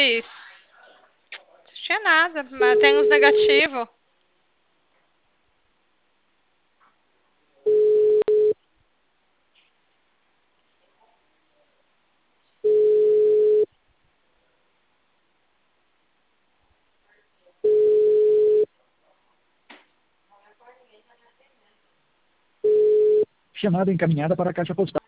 fiz? Não tinha nada, mas tem uns negativos. Chamada encaminhada para a caixa postal.